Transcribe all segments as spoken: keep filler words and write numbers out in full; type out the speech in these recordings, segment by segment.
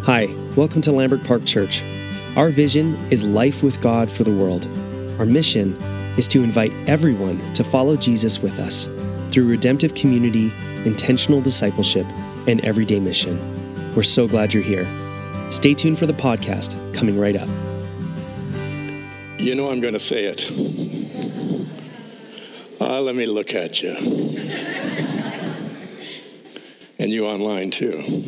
Hi, welcome to Lambert Park Church. Our vision is life with God for the world. Our mission is to invite everyone to follow Jesus with us through redemptive community, intentional discipleship, and everyday mission. We're so glad you're here. Stay tuned for the podcast coming right up. You know I'm going to say it. Uh, let me look at you. And you online too.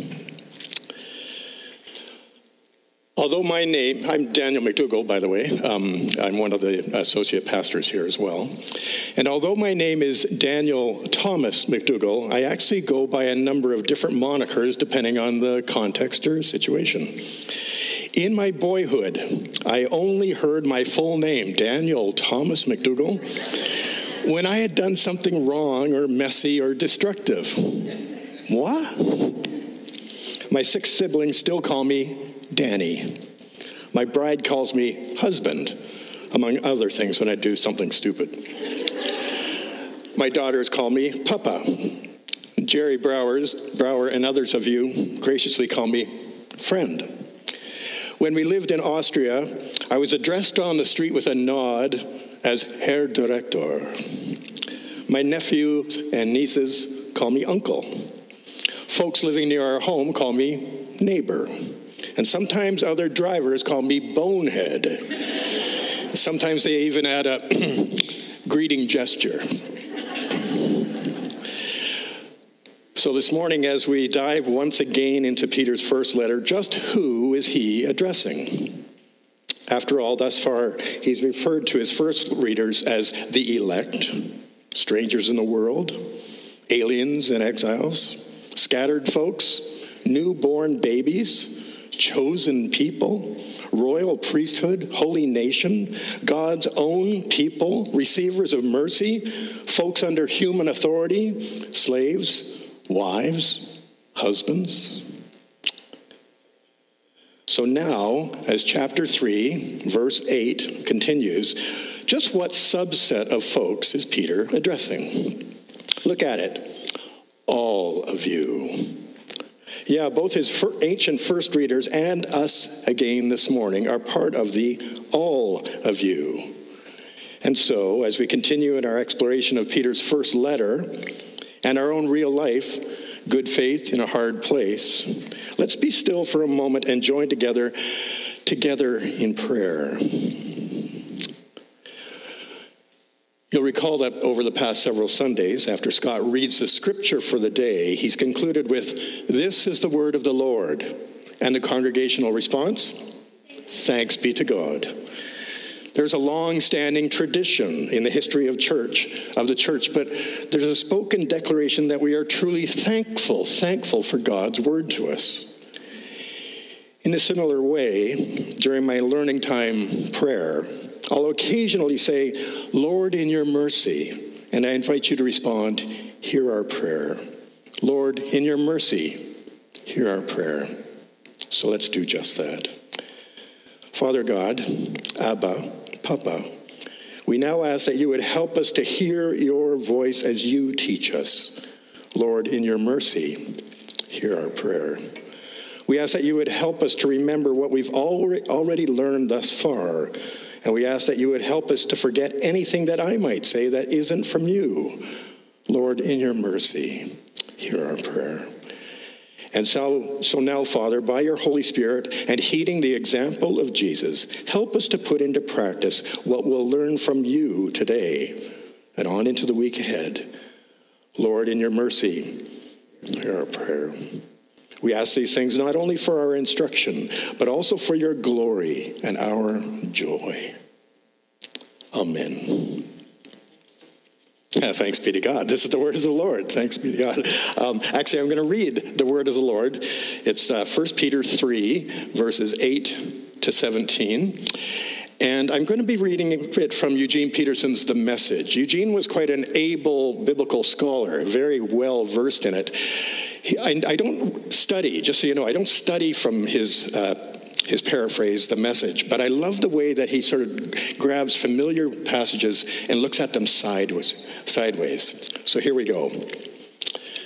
Although my name, I'm Daniel McDougall, by the way. Um, I'm one of the associate pastors here as well. And although my name is Daniel Thomas McDougall, I actually go by a number of different monikers depending on the context or situation. In my boyhood, I only heard my full name, Daniel Thomas McDougall, when I had done something wrong or messy or destructive. What? My six siblings still call me Danny. My bride calls me husband, among other things when I do something stupid. My daughters call me Papa. Jerry Browers, Brower and others of you graciously call me friend. When we lived in Austria, I was addressed on the street with a nod as Herr Director. My nephews and nieces call me uncle. Folks living near our home call me neighbor. And sometimes other drivers call me bonehead. Sometimes they even add a greeting gesture. So this morning, as we dive once again into Peter's first letter, just who is he addressing? After all, thus far, he's referred to his first readers as the elect, strangers in the world, aliens and exiles, scattered folks, newborn babies, chosen people, royal priesthood, holy nation, God's own people, receivers of mercy, folks under human authority, slaves, wives, husbands. So now, as chapter three, verse eight continues, just what subset of folks is Peter addressing? Look at it. All of you. Yeah, both his ancient first readers and us again this morning are part of the all of you. And so, as we continue in our exploration of Peter's first letter and our own real life, good faith in a hard place, let's be still for a moment and join together, together in prayer. You'll recall that over the past several Sundays, after Scott reads the scripture for the day, he's concluded with, "This is the word of the Lord." And the congregational response? Thanks be to God. There's a long-standing tradition in the history of church, of the church, but there's a spoken declaration that we are truly thankful, thankful for God's word to us. In a similar way, during my learning time prayer, I'll occasionally say, "Lord, in your mercy," and I invite you to respond, "Hear our prayer." Lord, in your mercy, hear our prayer. So let's do just that. Father God, Abba, Papa, we now ask that you would help us to hear your voice as you teach us. Lord, in your mercy, hear our prayer. We ask that you would help us to remember what we've already learned thus far. And we ask that you would help us to forget anything that I might say that isn't from you. Lord, in your mercy, hear our prayer. And so, so now, Father, by your Holy Spirit and heeding the example of Jesus, help us to put into practice what we'll learn from you today and on into the week ahead. Lord, in your mercy, hear our prayer. We ask these things not only for our instruction, but also for your glory and our joy. Amen. Yeah, thanks be to God. This is the word of the Lord. Thanks be to God. Um, actually, I'm going to read the word of the Lord. It's uh, First Peter three, verses eight to seventeen. And I'm going to be reading it from Eugene Peterson's The Message. Eugene was quite an able biblical scholar, very well versed in it. He, I, I don't study, just so you know, I don't study from his uh, his paraphrase, The Message, but I love the way that he sort of grabs familiar passages and looks at them sideways. sideways. So here we go.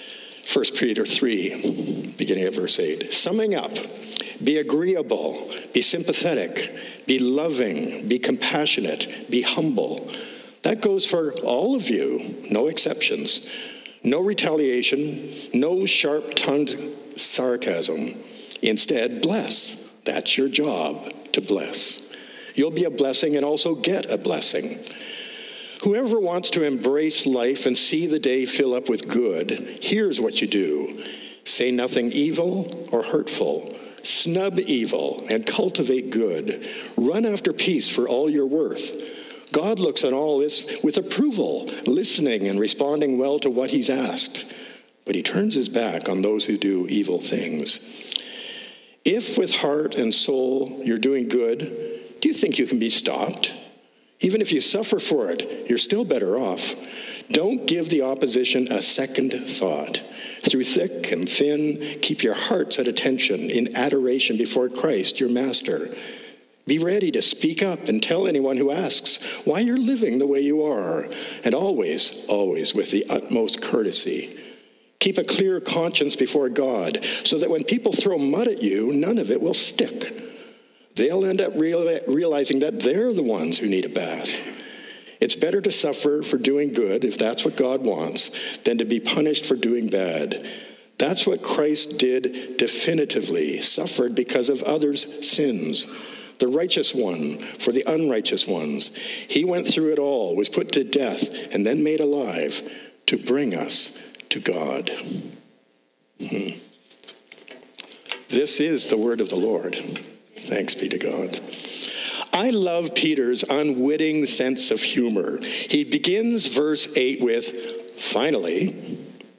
First Peter three, beginning at verse eight. Summing up, be agreeable, be sympathetic, be loving, be compassionate, be humble. That goes for all of you, no exceptions. No retaliation, no sharp-tongued sarcasm. Instead, bless. That's your job, to bless. You'll be a blessing and also get a blessing. Whoever wants to embrace life and see the day fill up with good, here's what you do. Say nothing evil or hurtful. Snub evil and cultivate good. Run after peace for all you're worth. God looks on all this with approval, listening and responding well to what he's asked. But he turns his back on those who do evil things. If with heart and soul you're doing good, do you think you can be stopped? Even if you suffer for it, you're still better off. Don't give the opposition a second thought. Through thick and thin, keep your hearts at attention in adoration before Christ, your master. Be ready to speak up and tell anyone who asks why you're living the way you are, and always, always with the utmost courtesy. Keep a clear conscience before God, so that when people throw mud at you, none of it will stick. They'll end up real- realizing that they're the ones who need a bath. It's better to suffer for doing good, if that's what God wants, than to be punished for doing bad. That's what Christ did definitively, suffered because of others' sins. The righteous one for the unrighteous ones. He went through it all, was put to death, and then made alive to bring us to God. Hmm. This is the word of the Lord. Thanks be to God. I love Peter's unwitting sense of humor. He begins verse eight with, finally.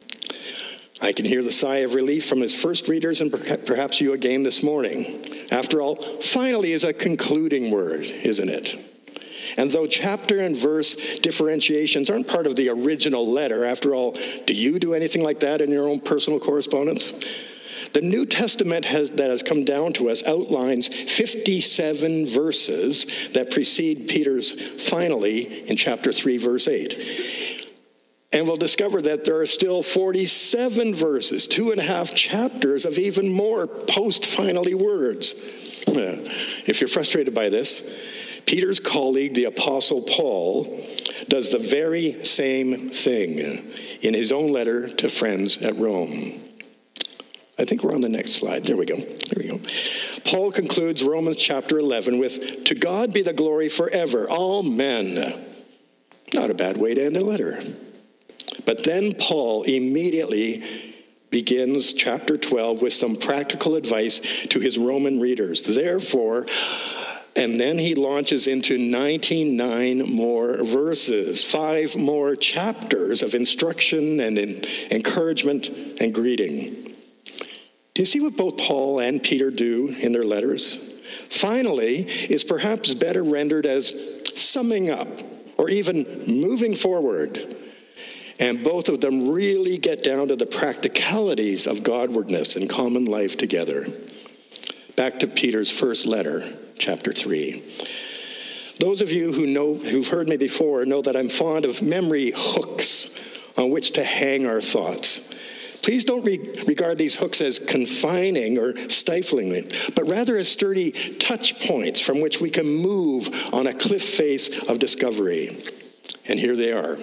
I can hear the sigh of relief from his first readers and perhaps you again this morning. After all, finally is a concluding word, isn't it? And though chapter and verse differentiations aren't part of the original letter, after all, do you do anything like that in your own personal correspondence? The New Testament has, that has come down to us outlines fifty-seven verses that precede Peter's finally in chapter three, verse eight. And we'll discover that there are still forty-seven verses, two and a half chapters of even more post-finally words. If you're frustrated by this, Peter's colleague, the Apostle Paul, does the very same thing in his own letter to friends at Rome. I think we're on the next slide. There we go. There we go. Paul concludes Romans chapter eleven with, "To God be the glory forever, amen." Not a bad way to end a letter. But then Paul immediately begins chapter twelve with some practical advice to his Roman readers. Therefore, and then he launches into ninety-nine more verses, five more chapters of instruction and in encouragement and greeting. Do you see what both Paul and Peter do in their letters? Finally is perhaps better rendered as summing up or even moving forward. And both of them really get down to the practicalities of Godwardness and common life together. Back to Peter's first letter, chapter three. Those of you who know, who've heard me before know that I'm fond of memory hooks on which to hang our thoughts. Please don't re- regard these hooks as confining or stifling, but rather as sturdy touch points from which we can move on a cliff face of discovery. And here they are.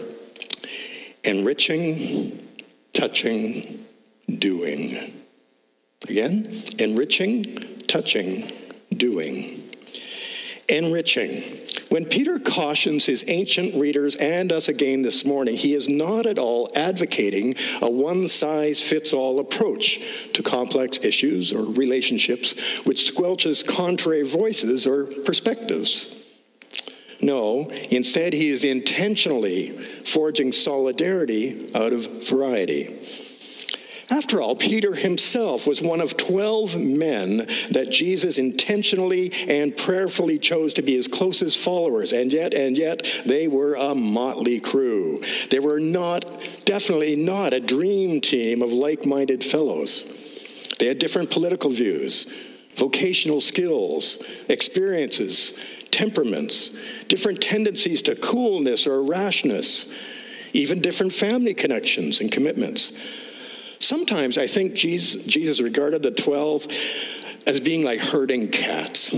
Enriching, touching, doing. Again, enriching, touching, doing. Enriching. When Peter cautions his ancient readers and us again this morning, he is not at all advocating a one-size-fits-all approach to complex issues or relationships which squelches contrary voices or perspectives. No, instead he is intentionally forging solidarity out of variety. After all, Peter himself was one of twelve men that Jesus intentionally and prayerfully chose to be his closest followers, and yet, and yet, they were a motley crew. They were not, definitely not a dream team of like-minded fellows. They had different political views, vocational skills, experiences, temperaments, different tendencies to coolness or rashness, even different family connections and commitments. Sometimes I think Jesus, Jesus regarded the twelve as being like herding cats.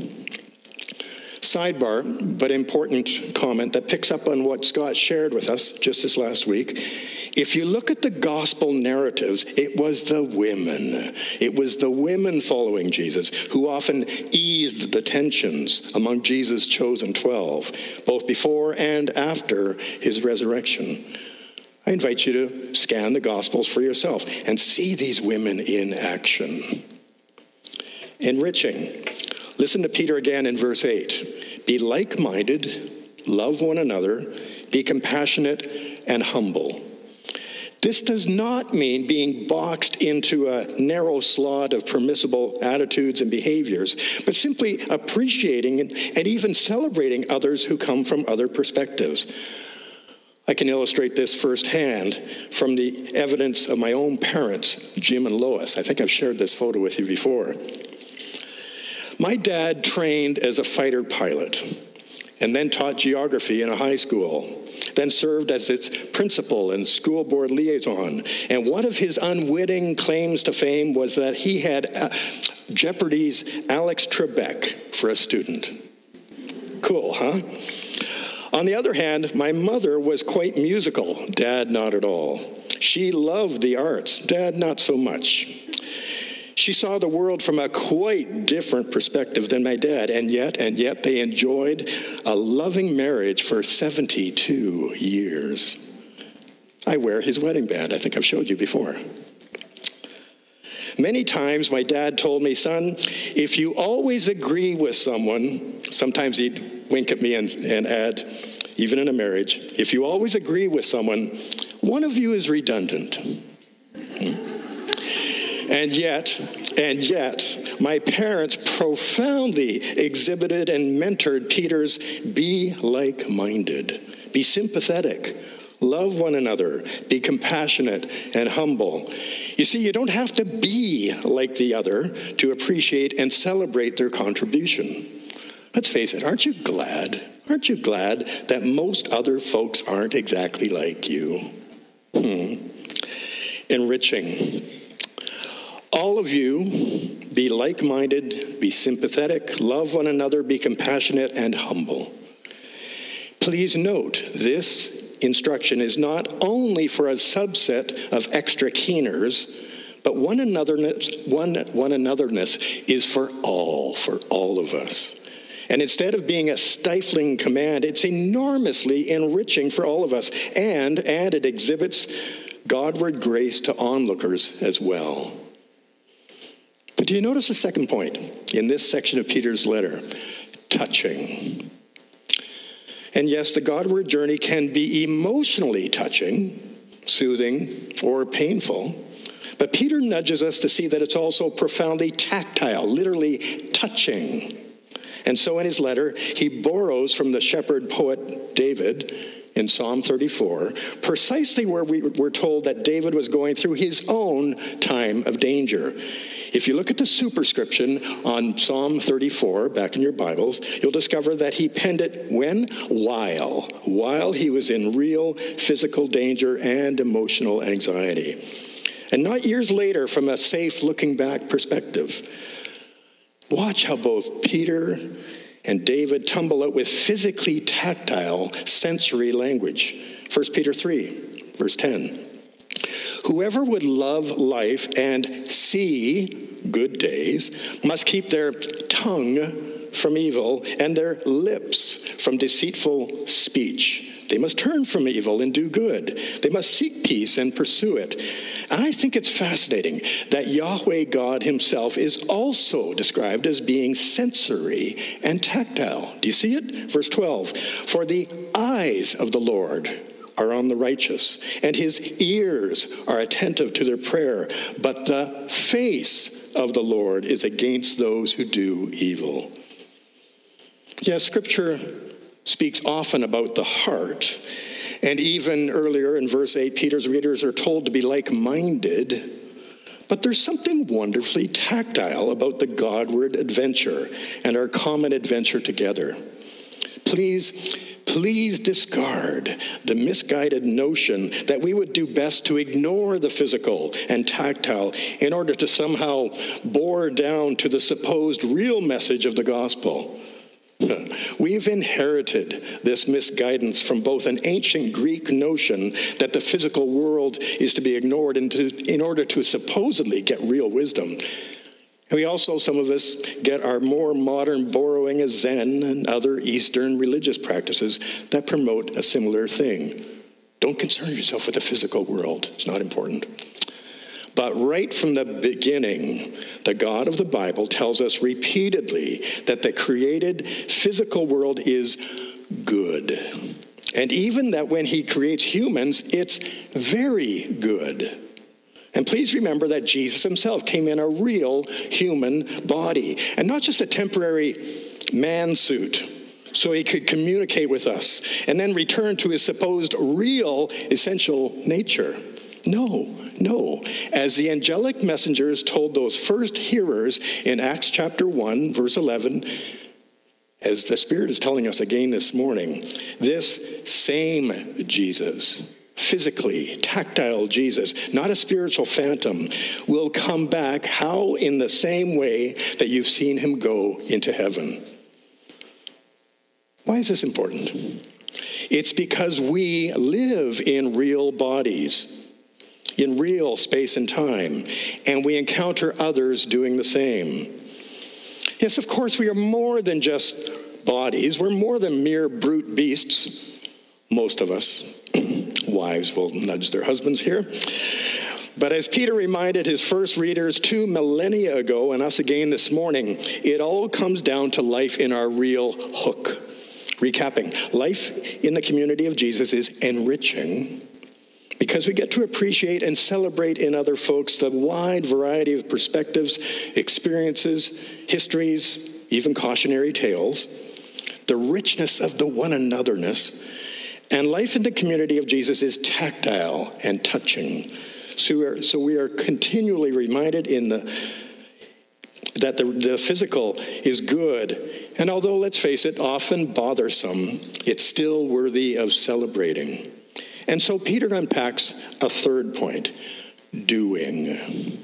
Sidebar, but important comment that picks up on what Scott shared with us just this last week. If you look at the gospel narratives, it was the women. It was the women following Jesus who often eased the tensions among Jesus' chosen twelve, both before and after his resurrection. I invite you to scan the Gospels for yourself and see these women in action. Enriching. Listen to Peter again in verse eight. Be like-minded, love one another, be compassionate and humble. This does not mean being boxed into a narrow slot of permissible attitudes and behaviors, but simply appreciating and even celebrating others who come from other perspectives. I can illustrate this firsthand from the evidence of my own parents, Jim and Lois. I think I've shared this photo with you before. My dad trained as a fighter pilot and then taught geography in a high school, then served as its principal and school board liaison. And one of his unwitting claims to fame was that he had uh, Jeopardy's Alex Trebek for a student. Cool, huh? On the other hand, my mother was quite musical. Dad, not at all. She loved the arts. Dad, not so much. She saw the world from a quite different perspective than my dad, and yet, and yet they enjoyed a loving marriage for seventy-two years. I wear his wedding band. I think I've showed you before. Many times my dad told me, son, if you always agree with someone, sometimes he'd wink at me and, and add, even in a marriage, if you always agree with someone, one of you is redundant. Hmm. And yet, and yet, my parents profoundly exhibited and mentored Peter's be like-minded, be sympathetic, love one another, be compassionate and humble. You see, you don't have to be like the other to appreciate and celebrate their contribution. Let's face it, aren't you glad? Aren't you glad that most other folks aren't exactly like you? Hmm. Enriching. All of you, be like-minded, be sympathetic, love one another, be compassionate and humble. Please note, this instruction is not only for a subset of extra keeners, but one anotherness, one, one anotherness is for all, for all of us. And instead of being a stifling command, it's enormously enriching for all of us. And, and it exhibits Godward grace to onlookers as well. But do you notice the second point in this section of Peter's letter? Touching. And yes, the Godward journey can be emotionally touching, soothing, or painful. But Peter nudges us to see that it's also profoundly tactile, literally touching. And so in his letter, he borrows from the shepherd poet David in Psalm thirty-four, precisely where we were told that David was going through his own time of danger. If you look at the superscription on Psalm thirty-four, back in your Bibles, you'll discover that he penned it when? While. While he was in real physical danger and emotional anxiety. And not years later from a safe looking back perspective. Watch how both Peter and David tumble out with physically tactile sensory language. First Peter three, verse ten. Whoever would love life and see good days must keep their tongue from evil and their lips from deceitful speech. They must turn from evil and do good. They must seek peace and pursue it. And I think it's fascinating that Yahweh God himself is also described as being sensory and tactile. Do you see it? Verse twelve, for the eyes of the Lord are on the righteous, and his ears are attentive to their prayer, but the face of the Lord is against those who do evil. Yes, Scripture speaks often about the heart, and even earlier in verse eight, Peter's readers are told to be like-minded, but there's something wonderfully tactile about the Godward adventure and our common adventure together. Please please discard the misguided notion that we would do best to ignore the physical and tactile in order to somehow bore down to the supposed real message of the gospel. We've inherited this misguidance from both an ancient Greek notion that the physical world is to be ignored in, to, in order to supposedly get real wisdom. And we also, some of us, get our more modern borrowing of Zen and other Eastern religious practices that promote a similar thing. Don't concern yourself with the physical world. It's not important. But right from the beginning, the God of the Bible tells us repeatedly that the created physical world is good. And even that when he creates humans, it's very good. And please remember that Jesus himself came in a real human body, and not just a temporary man suit, so he could communicate with us and then return to his supposed real essential nature. No, no. As the angelic messengers told those first hearers in Acts chapter one, verse eleven, as the Spirit is telling us again this morning, this same Jesus, physically, tactile Jesus, not a spiritual phantom, will come back. How? In the same way that you've seen him go into heaven. Why is this important? It's because we live in real bodies, in real space and time, and we encounter others doing the same. Yes, of course, we are more than just bodies. We're more than mere brute beasts, most of us. Wives will nudge their husbands here. But as Peter reminded his first readers two millennia ago, and us again this morning, it all comes down to life in our real hook. Recapping, life in the community of Jesus is enriching because we get to appreciate and celebrate in other folks the wide variety of perspectives, experiences, histories, even cautionary tales, the richness of the one anotherness. And life in the community of Jesus is tactile and touching. So we are, so we are continually reminded in the that the, the physical is good. And although, let's face it, often bothersome, it's still worthy of celebrating. And so Peter unpacks a third point, doing.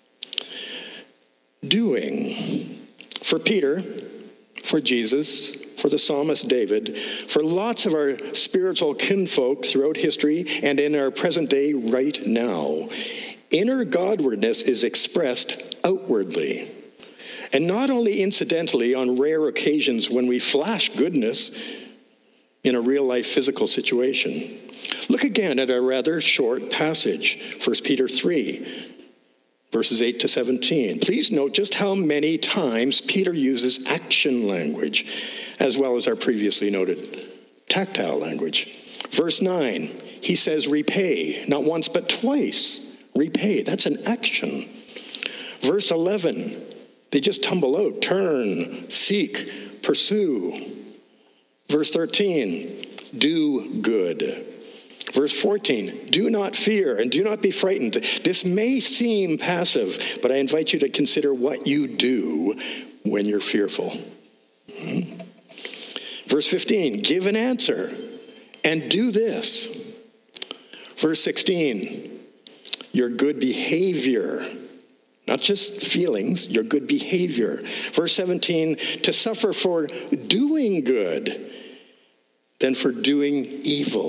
Doing. For Peter, for Jesus, for the psalmist David, for lots of our spiritual kinfolk throughout history and in our present day right now, inner Godwardness is expressed outwardly. And not only incidentally on rare occasions when we flash goodness in a real-life physical situation. Look again at a rather short passage, First Peter three, verses eight to seventeen. Please note just how many times Peter uses action language, as well as our previously noted tactile language. Verse nine, he says repay, not once but twice. Repay, that's an action. Verse eleven, they just tumble out, turn, seek, pursue. Verse thirteen, do good. Verse fourteen, do not fear and do not be frightened. This may seem passive, but I invite you to consider what you do when you're fearful. Hmm? Verse fifteen, give an answer and do this. Verse sixteen, your good behavior, not just feelings, your good behavior. Verse seventeen, to suffer for doing good than for doing evil.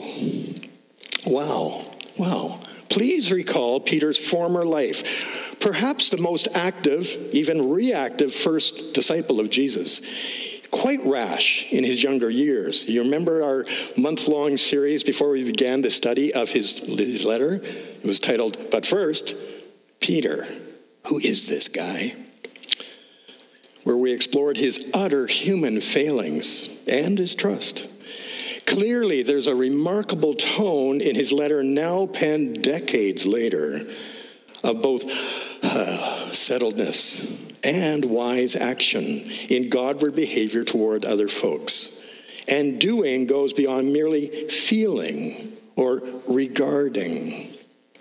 Wow, wow. Please recall Peter's former life. Perhaps the most active, even reactive first disciple of Jesus. Quite rash in his younger years. You remember our month-long series before we began the study of his, his letter? It was titled, But First, Peter. Who is this guy? Where we explored his utter human failings and his trust. Clearly, there's a remarkable tone in his letter now penned decades later of both uh, settledness and wise action in Godward behavior toward other folks. And doing goes beyond merely feeling or regarding.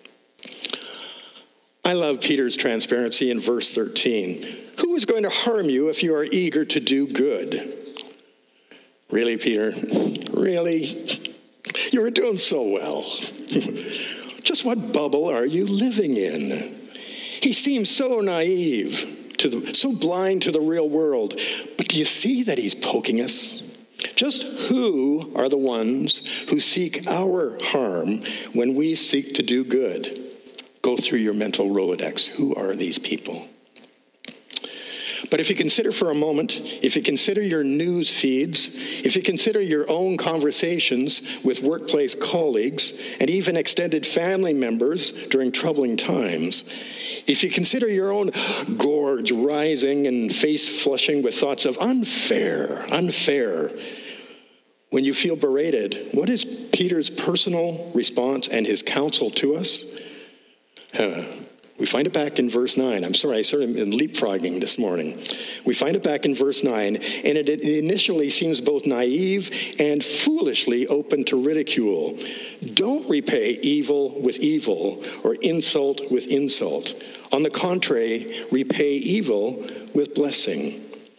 I love Peter's transparency in verse thirteen. Who is going to harm you if you are eager to do good? Really, Peter? Really? You were doing so well. Just what bubble are you living in? He seems so naive, to the, so blind to the real world. But do you see that he's poking us? Just who are the ones who seek our harm when we seek to do good? Go through your mental Rolodex. Who are these people? But if you consider for a moment, if you consider your news feeds, if you consider your own conversations with workplace colleagues and even extended family members during troubling times, if you consider your own gorge rising and face flushing with thoughts of unfair, unfair, when you feel berated, what is Peter's personal response and his counsel to us? Uh, We find it back in verse nine. I'm sorry, I sort of been leapfrogging this morning. We find it back in verse nine, and it initially seems both naive and foolishly open to ridicule. Don't repay evil with evil or insult with insult. On the contrary, repay evil with blessing.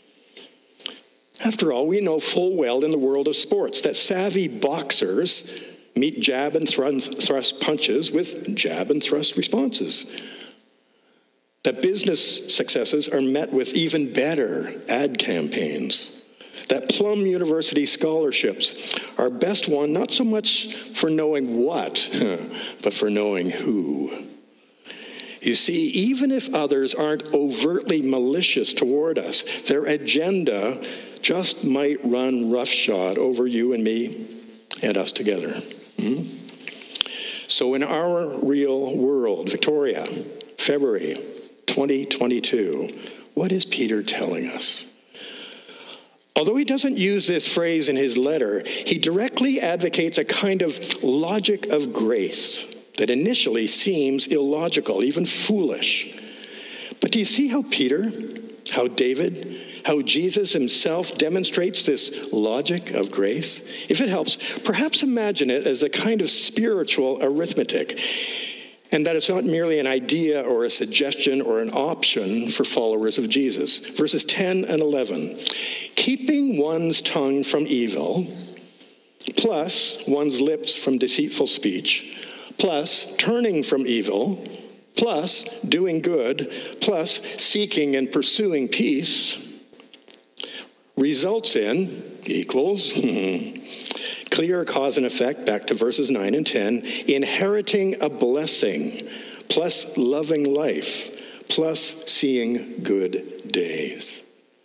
After all, we know full well in the world of sports that savvy boxers meet jab and thrust punches with jab and thrust responses. That business successes are met with even better ad campaigns. That Plum University scholarships are best won not so much for knowing what, but for knowing who. You see, even if others aren't overtly malicious toward us, their agenda just might run roughshod over you and me and us together. Hmm? So in our real world, Victoria, February twenty twenty-two, what is Peter telling us? Although he doesn't use this phrase in his letter, he directly advocates a kind of logic of grace that initially seems illogical, even foolish. But do you see how Peter, how David, how Jesus himself demonstrates this logic of grace? If it helps, perhaps imagine it as a kind of spiritual arithmetic, and that it's not merely an idea or a suggestion or an option for followers of Jesus. Verses ten and eleven. Keeping one's tongue from evil, plus one's lips from deceitful speech, plus turning from evil, plus doing good, plus seeking and pursuing peace, results in, equals, clear cause and effect, back to verses nine and ten, inheriting a blessing, plus loving life, plus seeing good days.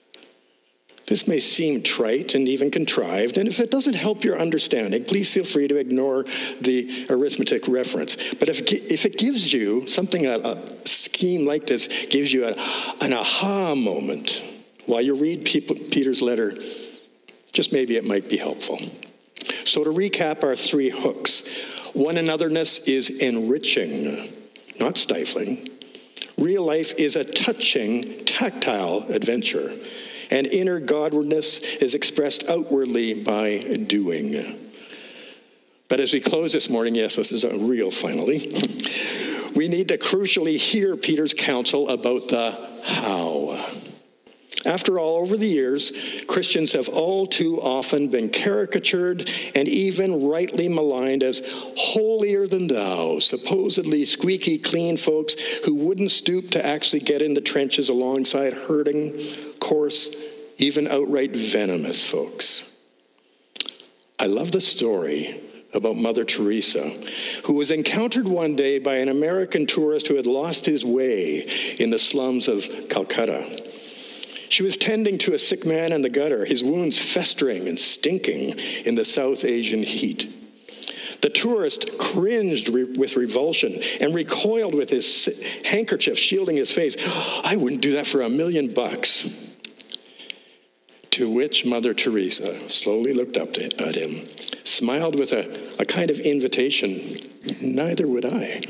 This may seem trite and even contrived, and if it doesn't help your understanding, please feel free to ignore the arithmetic reference. But if, if it gives you something, a, a scheme like this gives you a, an aha moment while you read people, Peter's letter, just maybe it might be helpful. So to recap our three hooks, one anotherness is enriching, not stifling. Real life is a touching, tactile adventure. And inner Godwardness is expressed outwardly by doing. But as we close this morning, yes, this is a real finally, we need to crucially hear Peter's counsel about the how. After all, over the years, Christians have all too often been caricatured and even rightly maligned as holier than thou, supposedly squeaky clean folks who wouldn't stoop to actually get in the trenches alongside hurting, coarse, even outright venomous folks. I love the story about Mother Teresa, who was encountered one day by an American tourist who had lost his way in the slums of Calcutta. She was tending to a sick man in the gutter, his wounds festering and stinking in the South Asian heat. The tourist cringed re- with revulsion and recoiled with his handkerchief shielding his face. "I wouldn't do that for a million bucks." To which Mother Teresa slowly looked up to, at him, smiled with a, a kind of invitation. "Neither would I."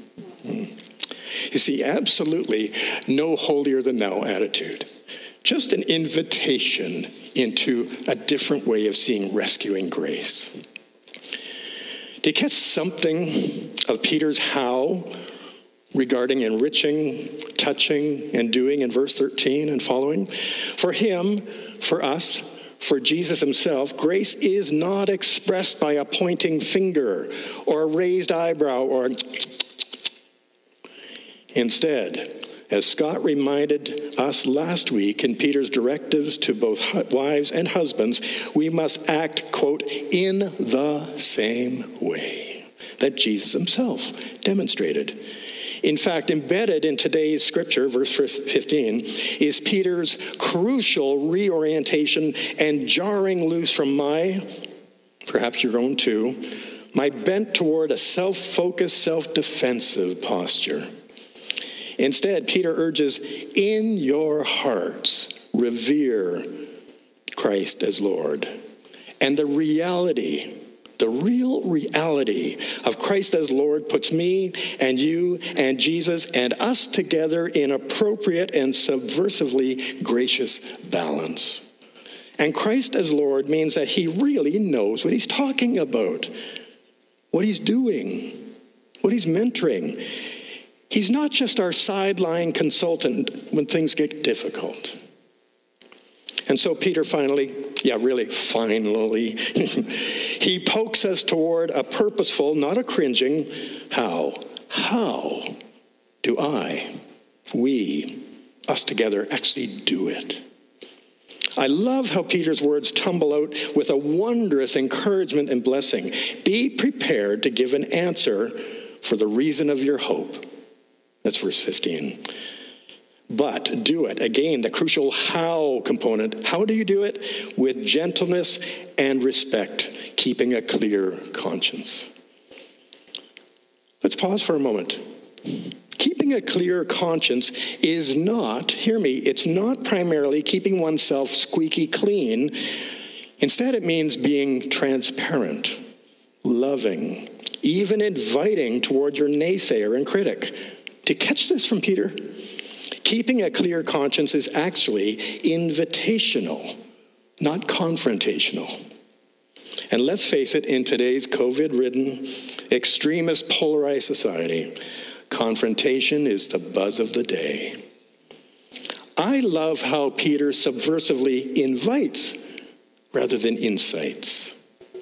You see, absolutely no holier-than-thou attitude. Just an invitation into a different way of seeing rescuing grace. Do you catch something of Peter's how regarding enriching, touching, and doing in verse thirteen and following? For him, for us, For Jesus himself, grace is not expressed by a pointing finger or a raised eyebrow or instead, as Scott reminded us last week in Peter's directives to both wives and husbands, we must act, quote, in the same way that Jesus himself demonstrated. In fact, embedded in today's scripture, verse fifteen, is Peter's crucial reorientation and jarring loose from my, perhaps your own too, my bent toward a self-focused, self-defensive posture. Instead, Peter urges, in your hearts, revere Christ as Lord. And the reality, the real reality of Christ as Lord puts me and you and Jesus and us together in appropriate and subversively gracious balance. And Christ as Lord means that he really knows what he's talking about, what he's doing, what he's mentoring. He's not just our sideline consultant when things get difficult. And so Peter finally, yeah, really finally, he pokes us toward a purposeful, not a cringing, how? How do I, we, us together actually do it? I love how Peter's words tumble out with a wondrous encouragement and blessing. Be prepared to give an answer for the reason of your hope. That's verse fifteen. But do it. Again, the crucial how component. How do you do it? With gentleness and respect, keeping a clear conscience. Let's pause for a moment. Keeping a clear conscience is not, hear me, it's not primarily keeping oneself squeaky clean. Instead, it means being transparent, loving, even inviting toward your naysayer and critic. To catch this from Peter, keeping a clear conscience is actually invitational, not confrontational. And let's face it, in today's COVID-ridden, extremist, polarized society, confrontation is the buzz of the day. I love how Peter subversively invites rather than incites.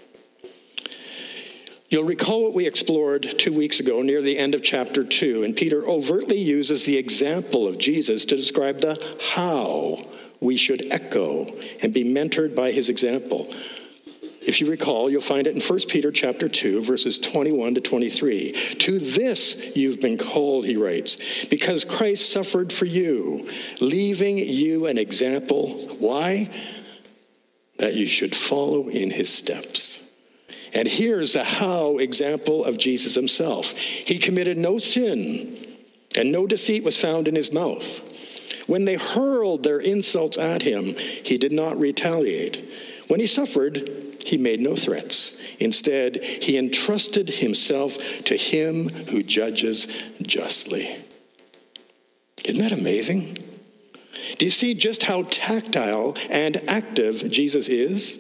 You'll recall what we explored two weeks ago near the end of chapter two, and Peter overtly uses the example of Jesus to describe the how we should echo and be mentored by his example. If you recall, you'll find it in First Peter chapter two, verses twenty-one to twenty-three. To this you've been called, he writes, because Christ suffered for you, leaving you an example. Why? That you should follow in his steps. And here's the how example of Jesus himself. He committed no sin, and no deceit was found in his mouth. When they hurled their insults at him, he did not retaliate. When he suffered, he made no threats. Instead, he entrusted himself to him who judges justly. Isn't that amazing? Do you see just how tactile and active Jesus is?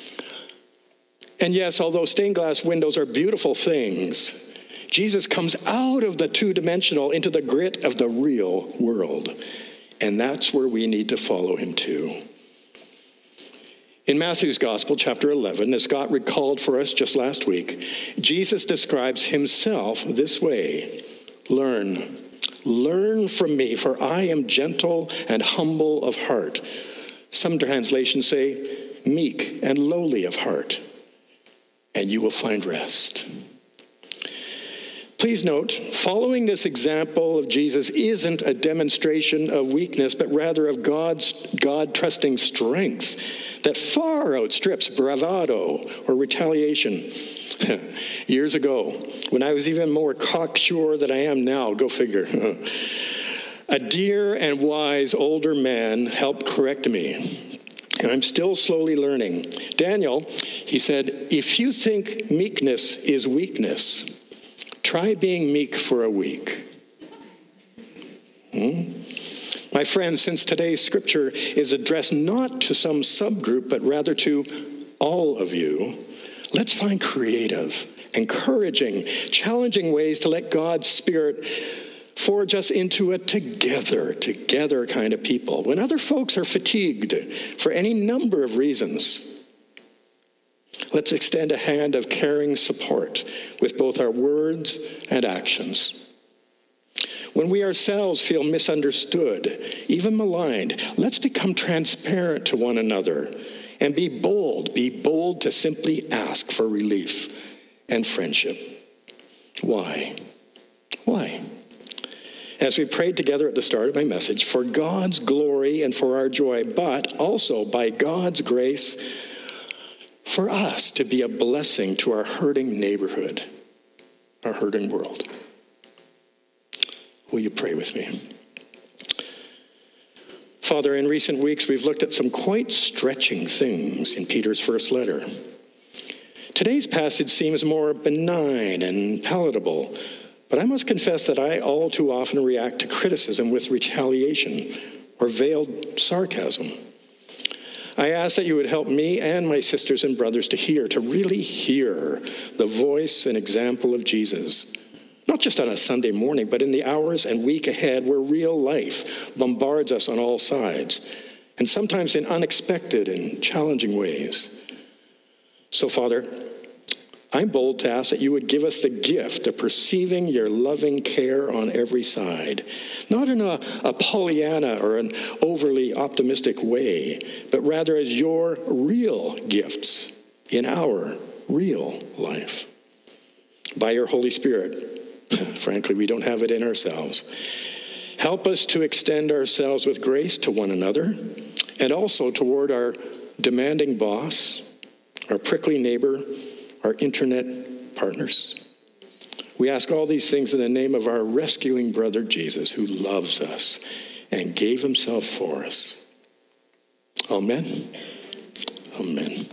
And yes, although stained glass windows are beautiful things, Jesus comes out of the two-dimensional into the grit of the real world. And that's where we need to follow him too. In Matthew's Gospel, chapter eleven, as Scott recalled for us just last week, Jesus describes himself this way. Learn. Learn from me, for I am gentle and humble of heart. Some translations say meek and lowly of heart, and you will find rest. Please note, following this example of Jesus isn't a demonstration of weakness, but rather of God's God-trusting strength that far outstrips bravado or retaliation. Years ago, when I was even more cocksure than I am now, go figure, a dear and wise older man helped correct me. And I'm still slowly learning. Daniel, he said, if you think meekness is weakness, try being meek for a week. Hmm? My friends, since today's scripture is addressed not to some subgroup, but rather to all of you, let's find creative, encouraging, challenging ways to let God's Spirit Forge us into a together, together kind of people. When other folks are fatigued for any number of reasons, let's extend a hand of caring support with both our words and actions. When we ourselves feel misunderstood, even maligned, let's become transparent to one another and be bold, be bold to simply ask for relief and friendship. Why? Why? As we prayed together at the start of my message, for God's glory and for our joy, but also by God's grace, for us to be a blessing to our hurting neighborhood, our hurting world. Will you pray with me? Father, in recent weeks, we've looked at some quite stretching things in Peter's first letter. Today's passage seems more benign and palatable, but I must confess that I all too often react to criticism with retaliation or veiled sarcasm. I ask that you would help me and my sisters and brothers to hear, to really hear the voice and example of Jesus. Not just on a Sunday morning, but in the hours and week ahead where real life bombards us on all sides, and sometimes in unexpected and challenging ways. So, Father, I'm bold to ask that you would give us the gift of perceiving your loving care on every side, not in a, a Pollyanna or an overly optimistic way, but rather as your real gifts in our real life. By your Holy Spirit, frankly, we don't have it in ourselves. Help us to extend ourselves with grace to one another and also toward our demanding boss, our prickly neighbor, our internet partners. We ask all these things in the name of our rescuing brother Jesus, who loves us and gave himself for us. Amen. Amen.